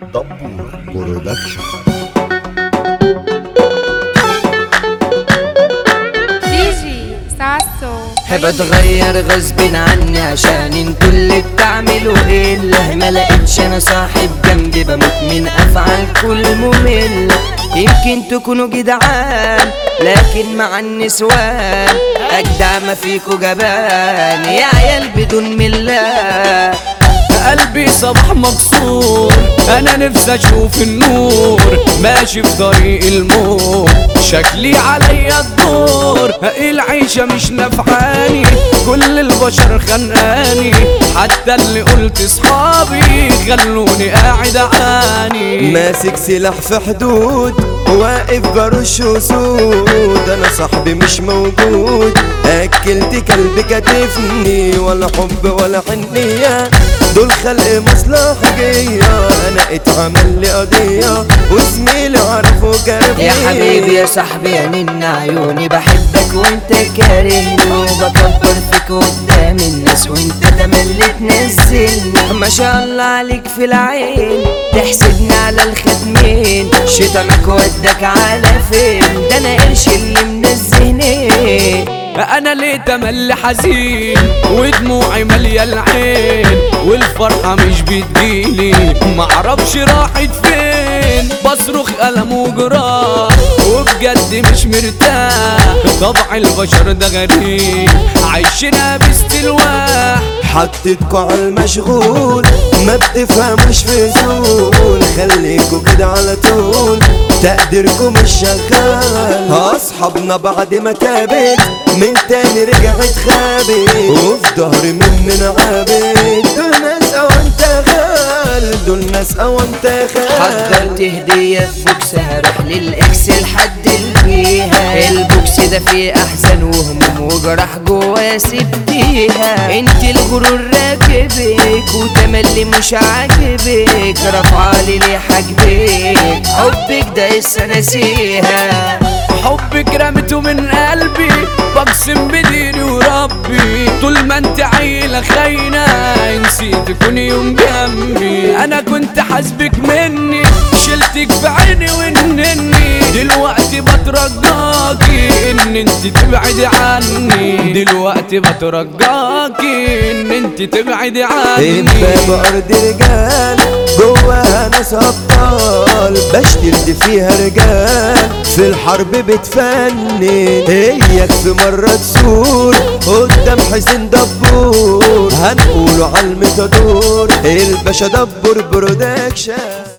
دبور برودكشن. ديجي ساسو حب اتغير غصب عني عشان انتوا اللي بتعملوا الا ما لقيتش انا صاحب جنبي بموت من افعالكم مملة. يمكن تكونوا جدعان لكن مع النسوان اجدع ما فيكوا جبان يا عيال بدون ملة. قلبي صباح مكسور، انا نفسي اشوف النور ماشي في طريق الموت. شكلي عليا الدور، العيشة مش نفعاني، كل البشر خانقاني، حتى اللي قلت صحابي خلوني قاعد اعاني. ماسك سلاح في حدود واقف برش وسود، انا صاحبي مش موجود، اكلت كلب كتفني، ولا حب ولا حنية، دول خلق مصلحجية، انا اتعمل لي قضية وزميلي عرفوا كربية. يا حبيبي يا صاحبي يا نن عيوني، بحبك وانت كارهني، وبكبر فيك قدام الناس وانت تملي تنزلني. ما شاء الله عليك في العين، تحسدني على الختمين، شتمك ودك على فين، ده انا قرش اللي منزهني. انا ليه تملي حزين ودموعي ماليه العين، والفرحه مش بتجيلي معرفش راحت فين، بصرخ ألم وجراح وبجد مش مرتاح، طبع البشر ده غريب عايشينها باستلواح. حطيتكوا على المشغول ما بتفهموش في زول، خليكوا كده على طول تقديركم مش شغال. اصحابنا بعد ما تابت من تاني رجعت خابت، وفي ظهري مننا عابت، دول ناس او انت غال، دول ناس او انت غال. حضرت هدية في بوكس هروح للإكس لحد البيها، البوكس ده فيه أحزان وهموم وجرح جوا سبتيها. انت الغرور راكبك وتملي مش عاجبك، رفعالي ليه حاجبك، حبك ده لسه ناسيها. حبك رمته من قلبي بقسم بديني وربي، طول ما انت عيلة خاينة نسيت تكوني يوم جنبي. انا كنت حاسبك مني، شلتك في عيني ونني، دلوقتي بترجاكي ان انت تبعدي عني، دلوقتي بترجاكي ان انت تبعدي عني. باب ارض رجال جواها ناس ابطال، بشتري فيها رجال في الحرب بتفنن، هيك في مرة تسور قدام حسين دبور، هنقوله على المتدور الباشا دبور برودكشن.